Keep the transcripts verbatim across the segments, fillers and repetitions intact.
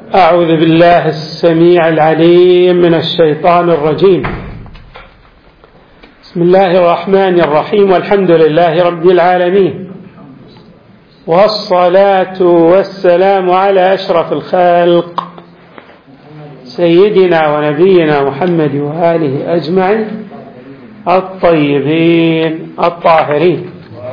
أعوذ بالله السميع العليم من الشيطان الرجيم. بسم الله الرحمن الرحيم، والحمد لله رب العالمين، والصلاة والسلام على أشرف الخلق سيدنا ونبينا محمد وآله أجمعين الطيبين الطاهرين.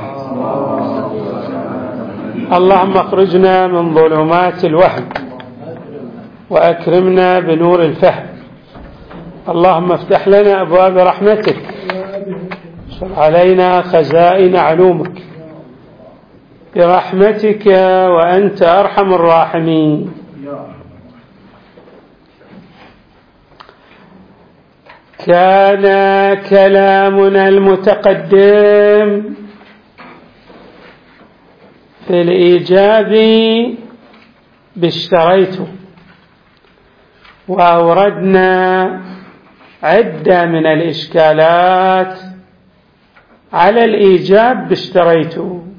اللهم اخرجنا من ظلمات الوهم وأكرمنا بنور الفهم. اللهم افتح لنا أبواب رحمتك، وانشر علينا خزائن علومك برحمتك وأنت أرحم الراحمين. كان كلامنا المتقدم في الإيجاب باشتريت، وأوردنا عدة من الإشكالات على الإيجاب باشتريت.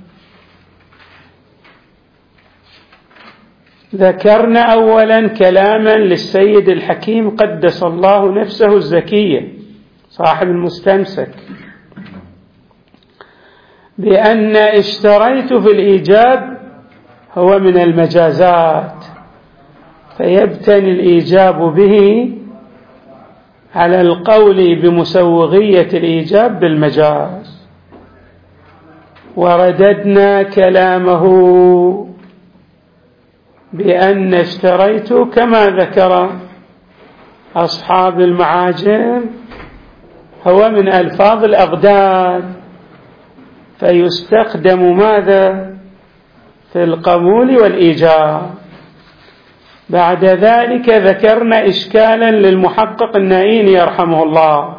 ذكرنا أولا كلاما للسيد الحكيم قدس الله نفسه الزكية صاحب المستمسك، بأن اشتريت في الإيجاب هو من المجازات، فيبتني الإيجاب به على القول بمسوغية الإيجاب بالمجاز. ورددنا كلامه بأن اشتريت كما ذكر أصحاب المعاجم هو من ألفاظ الأضداد، فيستخدم ماذا في القبول والإيجاب. بعد ذلك ذكرنا إشكالا للمحقق النائين يرحمه الله،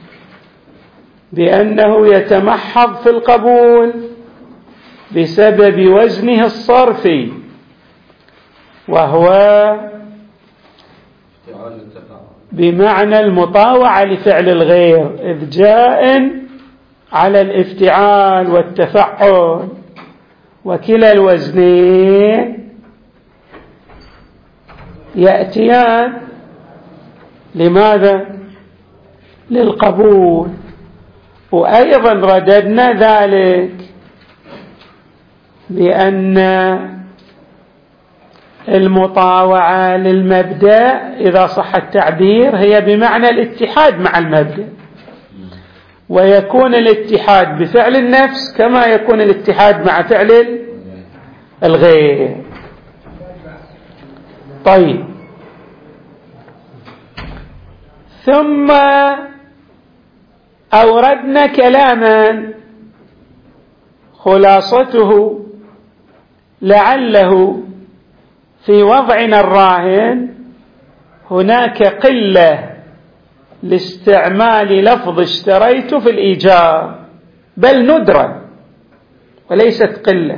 بأنه يتمحض في القبول بسبب وزنه الصرفي، وهو بمعنى المطاوعة لفعل الغير، إذ جاء على الافتعال والتفعل، وكلا الوزنين يأتيان لماذا؟ للقبول. وأيضا رددنا ذلك بأن المطاوعة للمبدأ إذا صح التعبير هي بمعنى الاتحاد مع المبدأ، ويكون الاتحاد بفعل النفس كما يكون الاتحاد مع فعل الغير. طيب، ثم أوردنا كلاما خلاصته لعله في وضعنا الراهن هناك قلة لاستعمال لفظ اشتريت في الإيجاب، بل ندرة وليست قلة،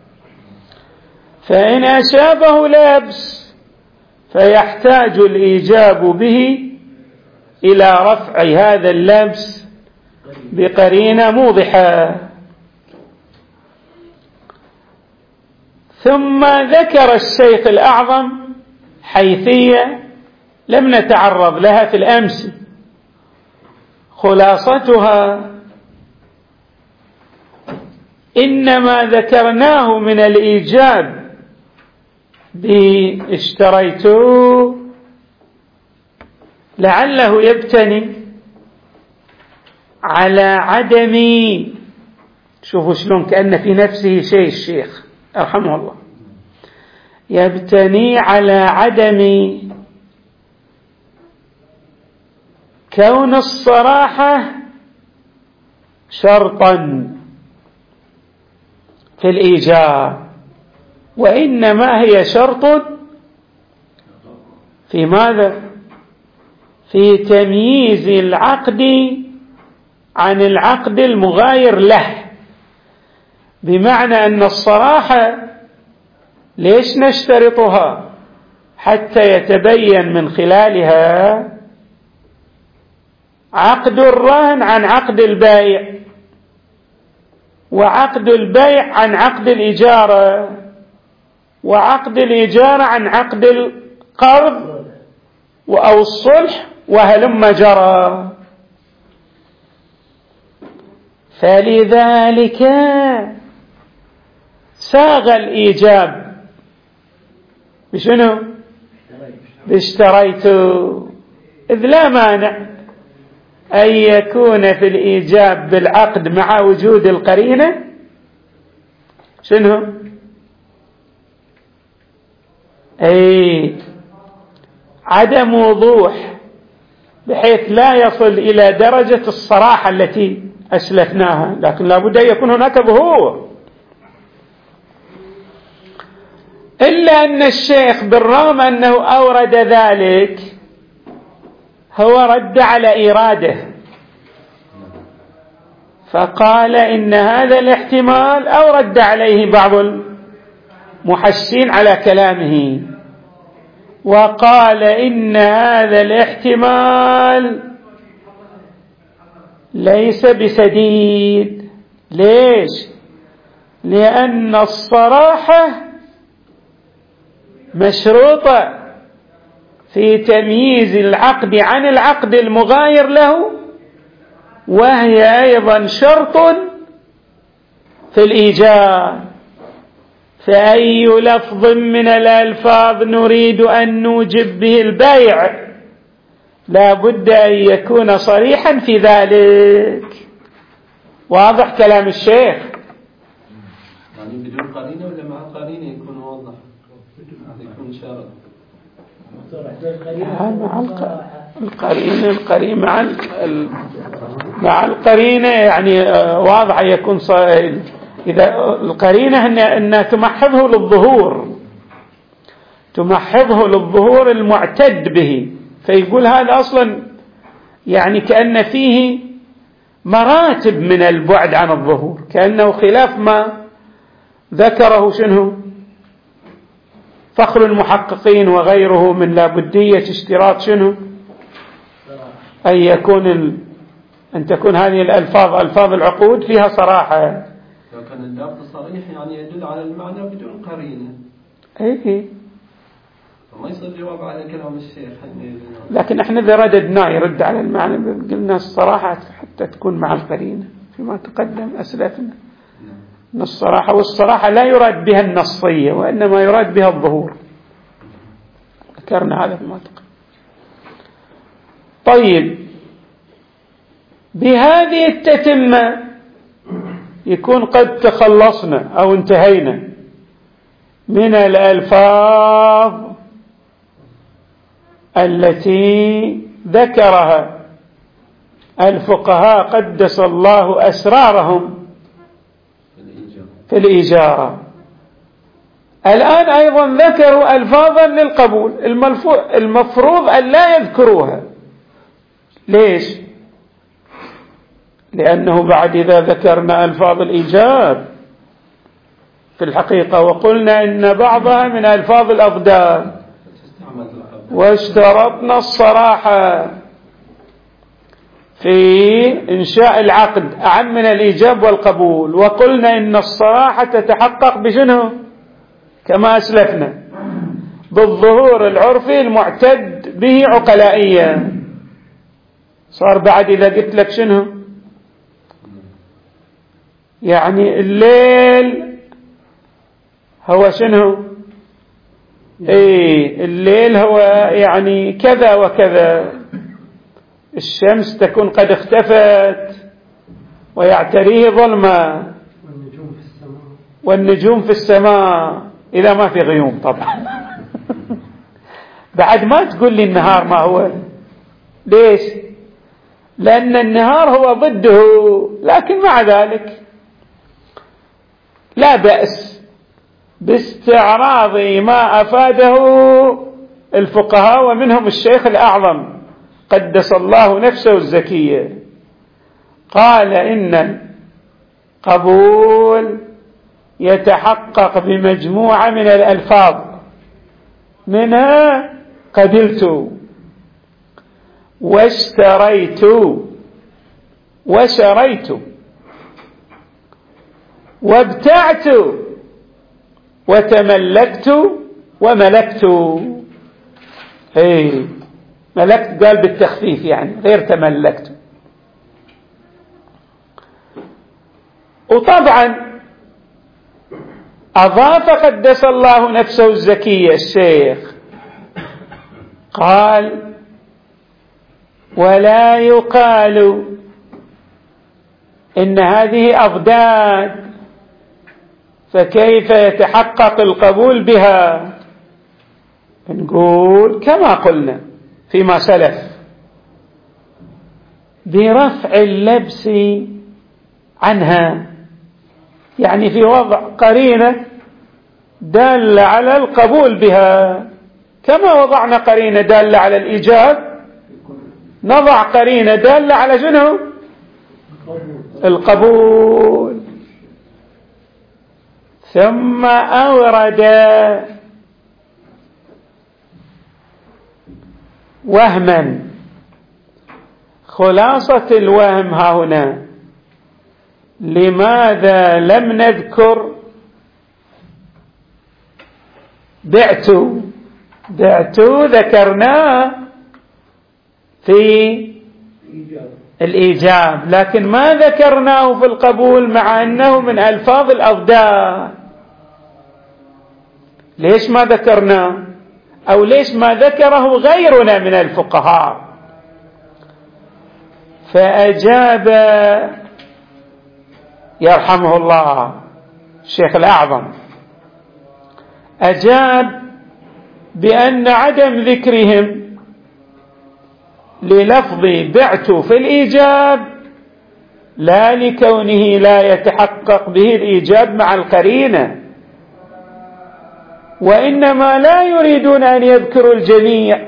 فإن أشابه لبس فيحتاج الإيجاب به إلى رفع هذا اللبس بقرينة موضحة. ثم ذكر الشيخ الأعظم حيثية لم نتعرض لها في الأمس، خلاصتها إنما ذكرناه من الإيجاب باشتريت لعله يبتني على عدم، شوفوا شلون كأن في نفسه شيء الشيخ رحمه الله، يبتني على عدم كون الصراحة شرطا في الإيجاب، وإنما هي شرط في ماذا؟ في تمييز العقد عن العقد المغاير له. بمعنى أن الصراحة ليش نشترطها؟ حتى يتبين من خلالها عقد الرهن عن عقد البيع، وعقد البيع عن عقد الإجارة، وعقد الإجارة عن عقد قرض أو الصلح وهلم جرى. فلذلك ساغ الإيجاب بشنو؟ اشتريت، إذ لا مانع أن يكون في الإيجاب بالعقد مع وجود القرينة شنو؟ أي عدم وضوح بحيث لا يصل إلى درجة الصراحة التي أسلفناها، لكن لابد أن يكون هناك ظهور. إلا أن الشيخ بالرغم أنه أورد ذلك هو رد على إيراده، فقال إن هذا الاحتمال، أو رد عليه بعض المحشين على كلامه وقال إن هذا الاحتمال ليس بسديد. ليش؟ لأن الصراحة مشروطة في تمييز العقد عن العقد المغاير له، وهي أيضا شرط في الإيجاب. فأي لفظ من الألفاظ نريد أن نوجب به البيع لا بد أن يكون صريحا في ذلك. واضح كلام الشيخ؟ يعني بدون قرينة ولا مع قرينة يكون واضح؟ يكون شرط مع القرينة. القرينة مع مع القرينة يعني واضح يكون صريح. إذا القرينة أنها تمحضه للظهور، تمحضه للظهور المعتد به، فيقول هذا أصلا يعني كأن فيه مراتب من البعد عن الظهور، كأنه خلاف ما ذكره شنو فخر المحققين وغيره من لابدية اشتراط شنو أن يكون ال... أن تكون هذه الألفاظ ألفاظ العقود فيها صراحة. لو كان اللفظ صريح يعني يدل على المعنى بدون قرينة. اي ما يصير جواب على كلام الشيخ. لكن احنا اذا رددناه يرد على المعنى قلنا الصراحة حتى تكون مع القرينة فيما تقدم أسلفنا أن الصراحة، والصراحة لا يراد بها النصية وإنما يراد بها الظهور، ذكرنا هذا فيما تقدم. طيب بهذه التتمة يكون قد تخلصنا أو انتهينا من الألفاظ التي ذكرها الفقهاء قدس الله أسرارهم في الإيجار. الآن أيضا ذكروا ألفاظا للقبول المفروض أن لا يذكروها. ليش؟ لأنه بعد إذا ذكرنا ألفاظ الإيجاب في الحقيقة وقلنا إن بعضها من ألفاظ الأضداد واشترطنا الصراحة في إنشاء العقد أعم من الإيجاب والقبول، وقلنا إن الصراحة تتحقق بشنو كما أسلفنا بالظهور العرفي المعتد به عقلائيا. صار بعد إذا قلت لك شنو يعني الليل هو شنو ايه الليل هو يعني كذا وكذا، الشمس تكون قد اختفت ويعتريه ظلمة، والنجوم في السماء والنجوم في السماء إذا ما في غيوم طبعا. بعد ما تقول لي النهار ما هو. ليش؟ لأن النهار هو ضده، لكن مع ذلك لا بأس باستعراض ما أفاده الفقهاء ومنهم الشيخ الأعظم قدس الله نفسه الزكية، قال إن القبول يتحقق بمجموعة من الألفاظ، منها قبلت واشتريت وشريت وابتعت وتملكت وملكت. اي ملكت قال بالتخفيف يعني غير تملكت. وطبعا أضاف قدس الله نفسه الزكية الشيخ قال ولا يقال إن هذه أضداد فكيف يتحقق القبول بها؟ نقول كما قلنا فيما سلف برفع اللبس عنها، يعني في وضع قرينة دالة على القبول بها، كما وضعنا قرينة دالة على الإيجاب نضع قرينة دالة على شنو؟ القبول. ثم أورد وهما، خلاصة الوهم ها هنا لماذا لم نذكر بعت؟ بعت ذكرناه في الإيجاب لكن ما ذكرناه في القبول مع أنه من ألفاظ الأضداد. ليش ما ذكرناه؟ أو ليش ما ذكره غيرنا من الفقهاء؟ فأجاب يرحمه الله الشيخ الأعظم، أجاب بأن عدم ذكرهم للفظ بعت في الإيجاب لا لكونه لا يتحقق به الإيجاب مع القرينة، وإنما لا يريدون أن يذكروا الجميع،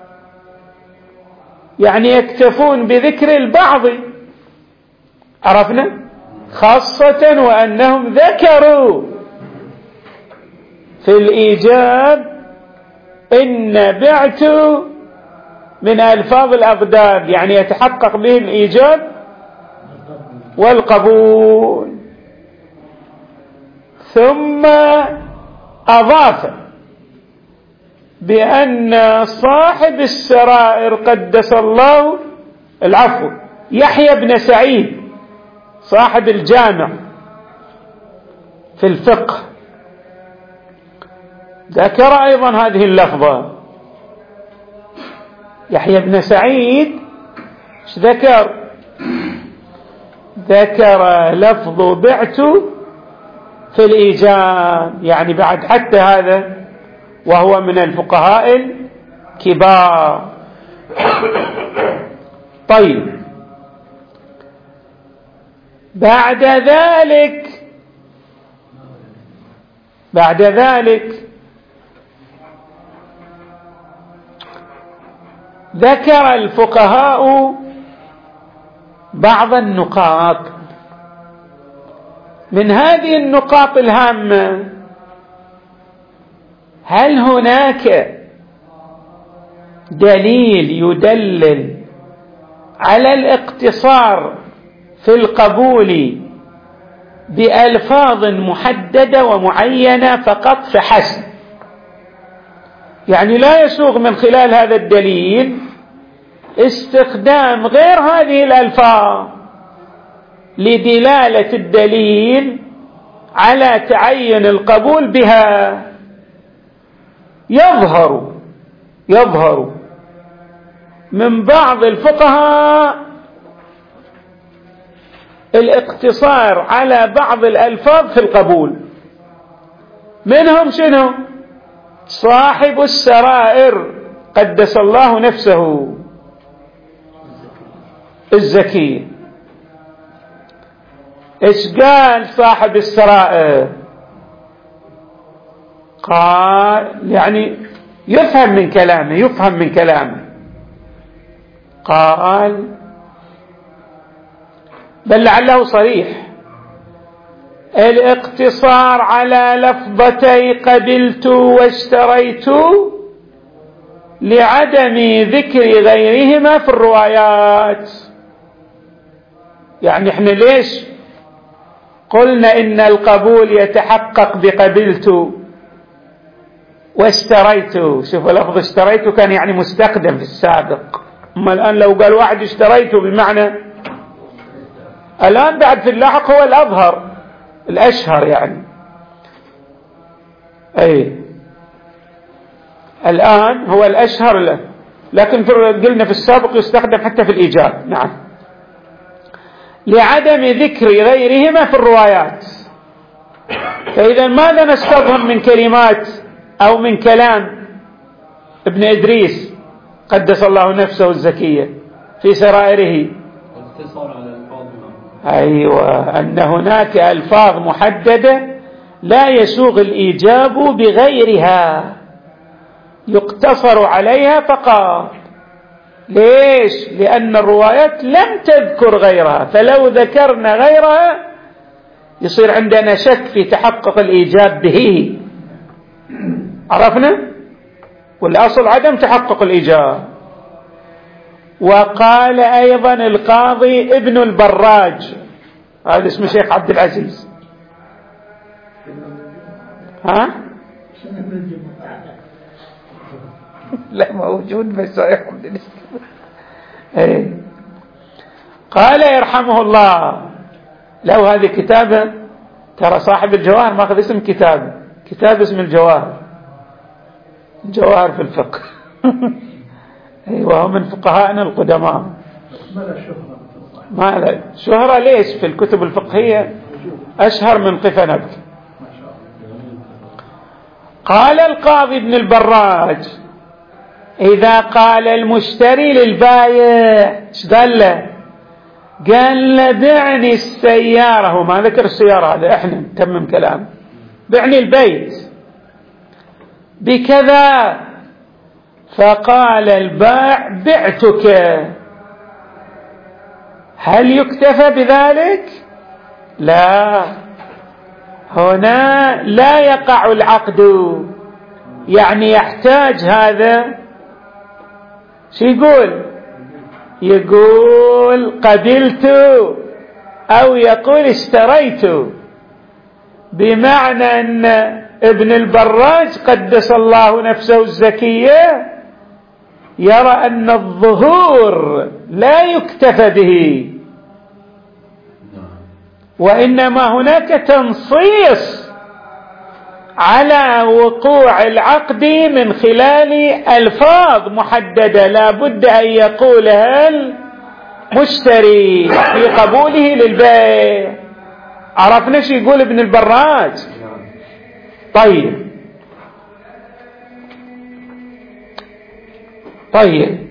يعني يكتفون بذكر البعض، عرفنا؟ خاصة وأنهم ذكروا في الإيجاب إن بعت من ألفاظ الأضداد يعني يتحقق به الإيجاب والقبول. ثم أضاف بأن صاحب السرائر قدس الله العفو يحيى بن سعيد صاحب الجامع في الفقه ذكر أيضا هذه اللفظة. يحيى بن سعيد ايش ذكر؟ ذكر لفظ بعت في الإيجاب، يعني بعد حتى هذا وهو من الفقهاء الكبار. طيب بعد ذلك بعد ذلك ذكر الفقهاء بعض النقاط. من هذه النقاط الهامة هل هناك دليل يدلل على الاقتصار في القبول بألفاظ محددة ومعينة فقط فحسب، يعني لا يسوغ من خلال هذا الدليل استخدام غير هذه الألفاظ لدلالة الدليل على تعين القبول بها؟ يظهر يظهر من بعض الفقهاء الاقتصار على بعض الألفاظ في القبول، منهم شنو؟ صاحب السرائر قدس الله نفسه الزكي. ايش قال صاحب السرائر؟ قال يعني يفهم من كلامه يفهم من كلامه قال بل لعله صريح الاقتصار على لفظتي قبلت واشتريت لعدم ذكر غيرهما في الروايات. يعني احنا ليش قلنا إن القبول يتحقق بقبلت؟ واشتريت. شوفوا لفظ اشتريت كان يعني مستخدم في السابق، أما الآن لو قال واحد اشتريت بمعنى الآن بعد في اللاحق هو الأظهر الأشهر يعني. أي الآن هو الأشهر له، لكن قلنا في السابق يستخدم حتى في الإيجاب. نعم، لعدم ذكر غيرهما في الروايات. فإذا ماذا نستظهر من كلمات أو من كلام ابن إدريس قدس الله نفسه الزكية في سرائره؟ أيوة، أن هناك ألفاظ محددة لا يسوغ الإيجاب بغيرها، يقتصر عليها فقط. ليش؟ لأن الروايات لم تذكر غيرها، فلو ذكرنا غيرها يصير عندنا شك في تحقق الإيجاب به. عرفنا؟ والأصل عدم تحقق الإيجاب. وقال أيضا القاضي ابن البراج، هذا اسمه شيخ عبد العزيز، ها؟ لا موجود بس يحمد ايه. قال يرحمه الله، لو هذه كتابة، ترى صاحب الجواهر ماخذ اسم كتابه، كتاب اسم الجواهر، الجواهر في الفقه. ايوه، من فقهاءنا القدماء. ما لا شهرة ليش في الكتب الفقهية أشهر من قفا نبكي. قال القاضي ابن البراج: إذا قال المشتري للبايع، ايش قال له؟ قال له بعني السيارة، هو ما ذكر السيارة، هذا احنا نتمم كلام، بعني البيت بكذا، فقال البائع بعتك، هل يكتفى بذلك؟ لا، هنا لا يقع العقد، يعني يحتاج هذا شو يقول؟ يقول قبلت أو يقول اشتريت، بمعنى أن ابن البراج قدس الله نفسه الزكية يرى أن الظهور لا يكتفى به، وإنما هناك تنصيص على وقوع العقد من خلال ألفاظ محددة لا بد أن يقولها المشتري في قبوله للبيع. عرفنا شو يقول ابن البراج؟ طيب طيب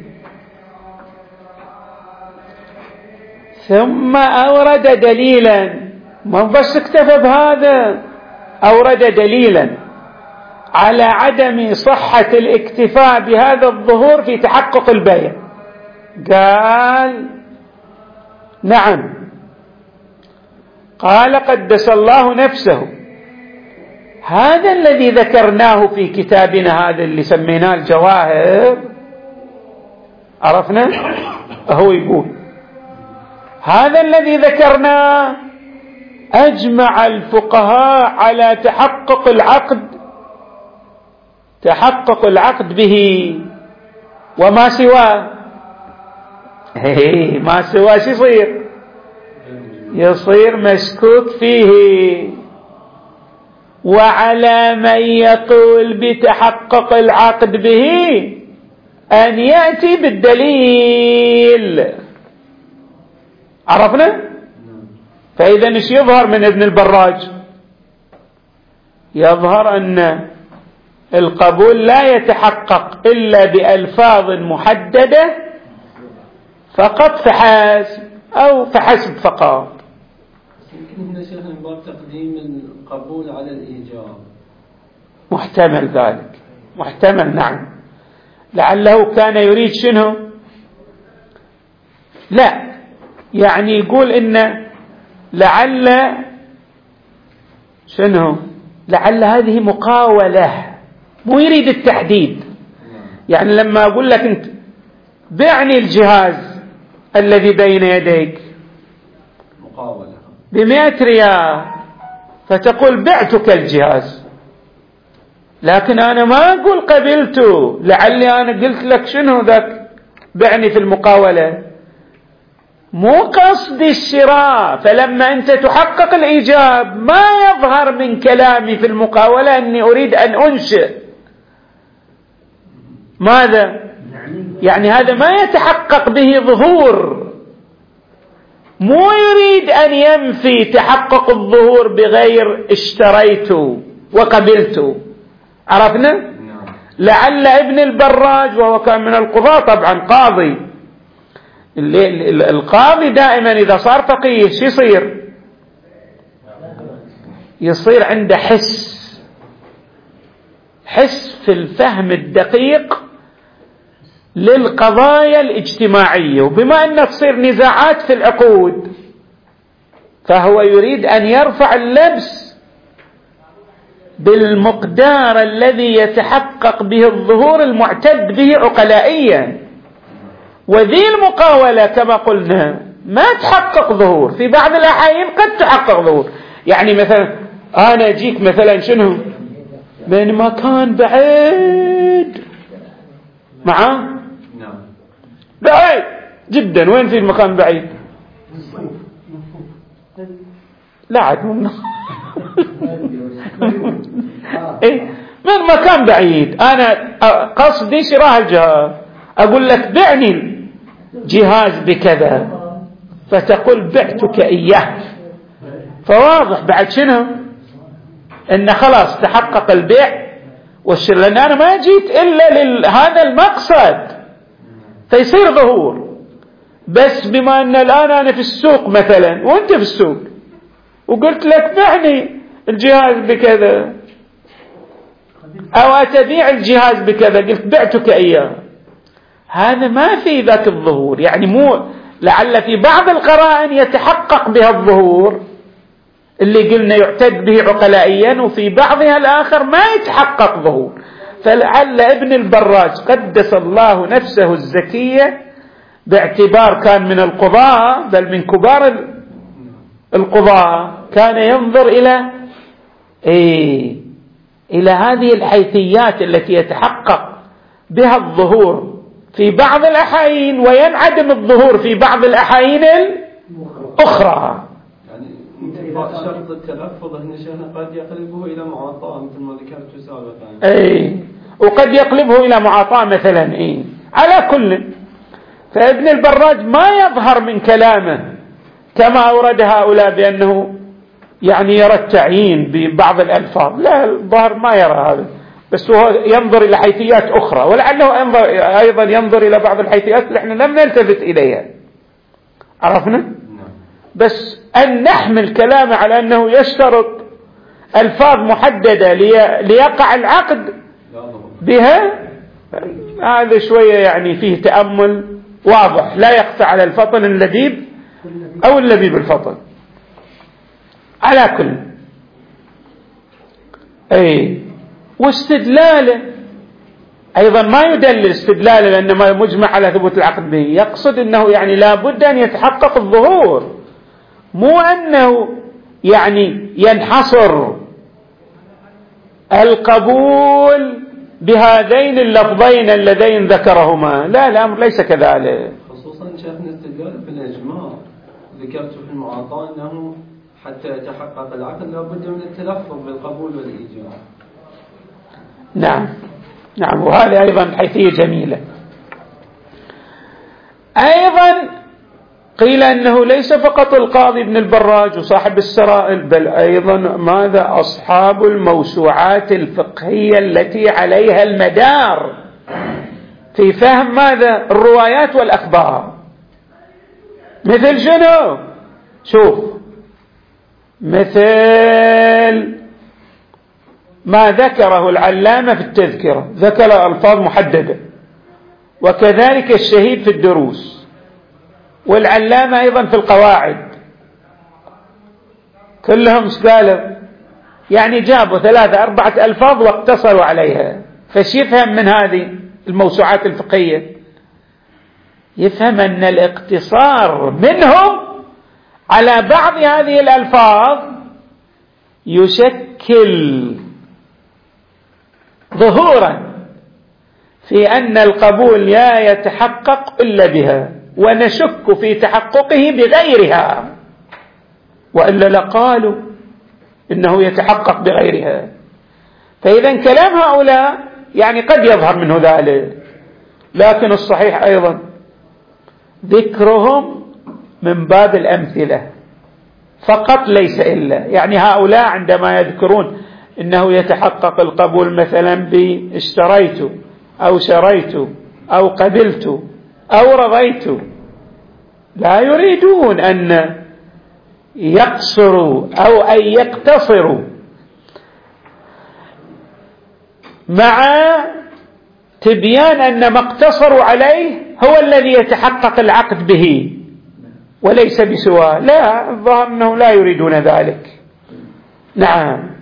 ثم أورد دليلا، ما بس اكتفى بهذا، أورد دليلا على عدم صحة الاكتفاء بهذا الظهور في تحقق البيع. قال نعم، قال قدس الله نفسه هذا الذي ذكرناه في كتابنا هذا اللي سميناه الجواهر، عرفنا؟ هو يقول هذا الذي ذكرناه أجمع الفقهاء على تحقق العقد، تحقق العقد به، وما سواه ما سواه شو يصير؟ يصير مشكوك فيه. وعلى من يقول بتحقق العقد به أن يأتي بالدليل. عرفنا؟ فإذا ايش يظهر من ابن البراج؟ يظهر أن القبول لا يتحقق إلا بألفاظ محددة فقط فحسب، أو فحسب فقط. يمكن هنا شيخ من باب تقديم القبول على الإيجاب. محتمل ذلك، محتمل نعم، لعله كان يريد شنو؟ لا، يعني يقول إن لعل شنو؟ لعل هذه مقاولة، مو يريد التحديد. يعني لما أقول لك أنت بعني الجهاز الذي بين يديك مقاولة بمئة ريال، فتقول بعتك الجهاز، لكن أنا ما أقول قبلته، لعلي أنا قلت لك شنو ذاك بعني في المقاولة، مو قصدي الشراء. فلما أنت تحقق الإيجاب ما يظهر من كلامي في المقاولة أني أريد أن أنشئ ماذا؟ يعني هذا ما يتحقق به ظهور، مو يريد أن ينفي تحقق الظهور بغير اشتريت وقبلت. عرفنا؟ لعل ابن البراج وهو كان من القضاة طبعا قاضي، القاضي دائما إذا صار فقيه شو يصير؟ يصير عنده حس حس في الفهم الدقيق للقضايا الاجتماعية، وبما أن تصير نزاعات في العقود فهو يريد أن يرفع اللبس بالمقدار الذي يتحقق به الظهور المعتد به عقلائيا. وذي المقاولة كما قلنا ما تحقق ظهور، في بعض الأحيان قد تحقق ظهور. يعني مثلا أنا أجيك مثلا شنو من مكان بعيد معاه بعيد جدا، وين في المكان بعيد؟ لا عاد من إيه من مكان بعيد. أنا قصدي شراء الجهاز، أقول لك بعني جهاز بكذا، فتقول بعتك إياه، فواضح بعد شنو إن خلاص تحقق البيع والشراء، لأن أنا ما جيت إلا لهذا المقصد فيصير ظهور. بس بما أن الآن أنا في السوق مثلا وأنت في السوق وقلت لك بعني الجهاز بكذا، أو أتبيع الجهاز بكذا، قلت بعتك إياه، هذا ما في ذاك الظهور. يعني مو لعل في بعض القرائن يتحقق بها الظهور اللي قلنا يعتد به عقلائيا، وفي بعضها الآخر ما يتحقق ظهور. فلعل ابن البراج قدس الله نفسه الزكية باعتبار كان من القضاة بل من كبار القضاة، كان ينظر إلى إيه إلى هذه الحيثيات التي يتحقق بها الظهور في بعض الأحايين وينعدم الظهور في بعض الأحايين الأخرى. شرط التلفظ هنا شيخنا قد يقلبه إلى معاطاة مثل ما ذكرت سابقا، أي وقد يقلبه إلى معاطاة مثلا. إيه على كل، فابن البراج ما يظهر من كلامه كما أورد هؤلاء بأنه يعني يرى التعيين ببعض الألفاظ، لا الظاهر ما يرى هذا، بس هو ينظر إلى حيثيات أخرى، ولعله ينظر أيضا ينظر إلى بعض الحيثيات اللي احنا لم نلتفت إليها. عرفنا؟ بس أن نحمل كلامه على أنه يشترط ألفاظ محددة لي... ليقع العقد بها، هذا شوية يعني فيه تأمل واضح لا يخفى على الفطن اللبيب أو اللبيب الفطن. على كل أي واستدلاله أيضا ما يدلل استدلاله لأنه ما مجمع على ثبوت العقد به، يقصد أنه يعني لا بد أن يتحقق الظهور، مو أنه يعني ينحصر القبول بهذين اللفظين اللذين ذكرهما، لا الأمر ليس كذلك. خصوصا شيخنا استدلال بالإجماع ذكرت في المعاطاة أنه حتى يتحقق العقد لا بد من التلفظ بالقبول والإيجاب. نعم نعم، وهذه أيضا حيثية جميلة. أيضا قيل أنه ليس فقط القاضي ابن البراج وصاحب السرائل، بل أيضا ماذا أصحاب الموسوعات الفقهية التي عليها المدار في فهم ماذا الروايات والأخبار. مثل شنو؟ شوف، مثل ما ذكره العلامة في التذكرة، ذكر ألفاظ محددة، وكذلك الشهيد في الدروس، والعلامة أيضا في القواعد، كلهم قالوا يعني جابوا ثلاثة أربعة ألفاظ واقتصروا عليها. فش يفهم من هذه الموسوعات الفقهية؟ يفهم أن الاقتصار منهم على بعض هذه الألفاظ يشكل ظهورا في أن القبول لا يتحقق إلا بها، ونشك في تحققه بغيرها، وإلا لقالوا إنه يتحقق بغيرها. فإذا كلام هؤلاء يعني قد يظهر منه ذلك، لكن الصحيح أيضا ذكرهم من باب الأمثلة فقط ليس إلا. يعني هؤلاء عندما يذكرون إنه يتحقق القبول مثلا باشتريت أو شريت أو قبلت أو رضيت، لا يريدون أن يقصروا أو أن يقتصروا مع تبيان أن ما اقتصروا عليه هو الذي يتحقق العقد به وليس بسواه. لا، الظاهر أنهم لا يريدون ذلك. نعم.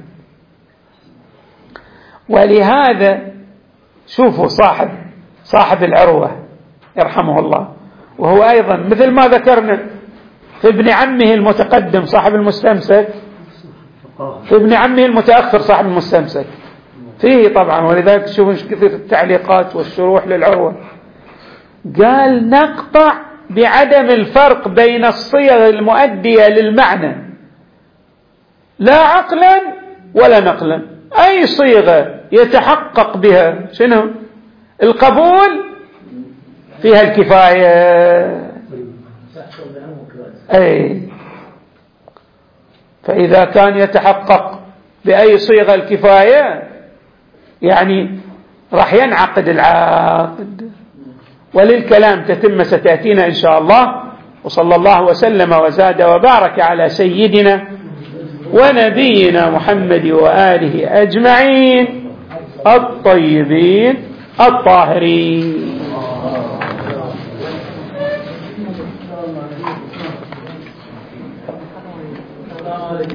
ولهذا شوفوا صاحب صاحب العروة يرحمه الله، وهو أيضا مثل ما ذكرنا في ابن عمه المتقدم صاحب المستمسك، في ابن عمه المتأخر صاحب المستمسك فيه طبعا، ولذلك تشوفون كثير التعليقات والشروح للعروة. قال نقطع بعدم الفرق بين الصيغ المؤدية للمعنى لا عقلا ولا نقلا. أي صيغة يتحقق بها شنو القبول فيها الكفاية. أي فإذا كان يتحقق بأي صيغة الكفاية يعني راح ينعقد العقد. وللكلام تتم ستأتينا إن شاء الله. وصلى الله وسلم وزاد وبارك على سيدنا ونبينا محمد وآله أجمعين الطيبين الطاهرين.